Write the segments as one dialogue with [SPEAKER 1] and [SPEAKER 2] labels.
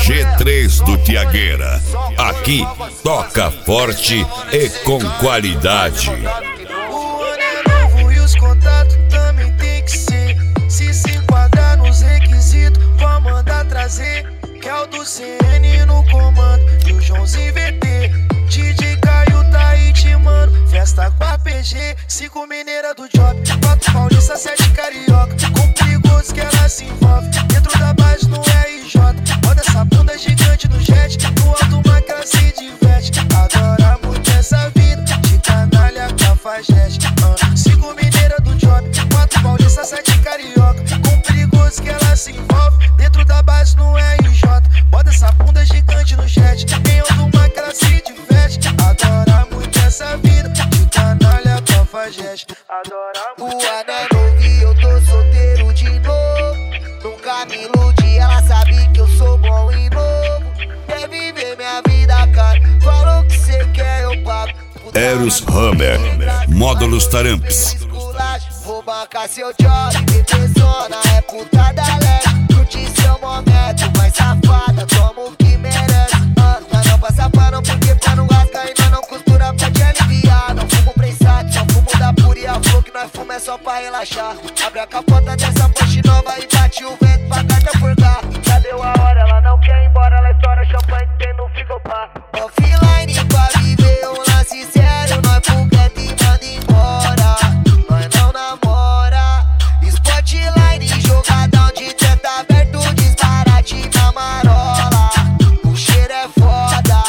[SPEAKER 1] G3 do Tiagueira. Aqui toca forte e com qualidade.
[SPEAKER 2] O ano é novo e os contatos também tem que ser. Se enquadrar nos requisitos, vamos mandar trazer. Que é o do CN no comando e o Joãozinho VT. DJ Caio tá aí te mano. Festa com a PG, 5 mineira do Job, 4 paulista, 7 carioca. Com perigoso que ela se envolve. Dentro da base no RJ. Roda essa bunda gigante no jet. No alto uma que ela se diverte. Adora muito essa vida de canalha cafajeste. 5 mineira do Job, 4 paulista, 7 carioca. Com perigoso que ela se envolve. Dentro da base no RJ. Bota essa bunda gigante no jet. Em alto uma que ela se diverte. Adora muito essa vida de canalha cafajeste. Adora muito.
[SPEAKER 3] O ano é novo e eu tô solteiro de novo. Nunca me iludi, ela sabe que eu sou bom e novo. Quer viver minha vida, cara? Falou que cê quer, eu pago.
[SPEAKER 1] Eros Hammer, Módulos Taramps.
[SPEAKER 3] Vou bancar seu job, bebezona, é putada leve. Curte seu momento, mais safada, toma o que merece. Mas não passa pano porque pano rasga e nós não costura pra te aliviar. Não fumo prensado, só fumo da pura e a flor que nós fuma é só pra relaxar. Abre a capota dessa Porsche nova e bate o vento pra carta furgar. Já deu a hora, ela não quer ir embora, ela estoura champanhe que tem no frigobar. Offline pra viver um lance sério, nós foguete e manda embora. Nós não namora. Spotline, jogadão de teto aberto, disparate na marola. O cheiro é foda.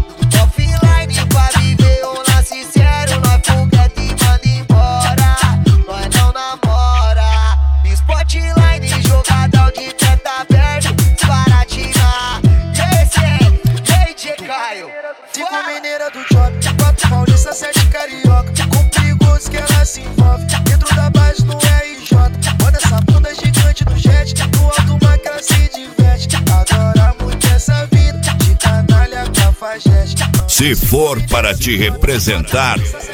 [SPEAKER 3] Offline pra viver um lance sério, nós foguete e manda embora. Nós não namora. Spotline, jogadão de teto aberto, disparate na. Esse é DJ Caio.
[SPEAKER 2] 5 mineira do Job, 4 paulista, 7 carioca. Com perigoso que ela se envolve. Dentro da base no RJ. Bota essa bunda gigante no jet. No alto uma que ela se diverte. Adora muito essa vida de canalha cafajeste.
[SPEAKER 1] Se for para te representar,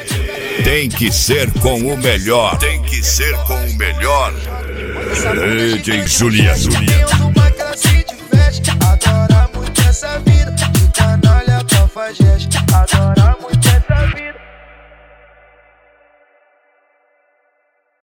[SPEAKER 1] tem que ser com o melhor. Tem que ser com o melhor. DJ Juliano.
[SPEAKER 2] Tem uma que ela se diverte.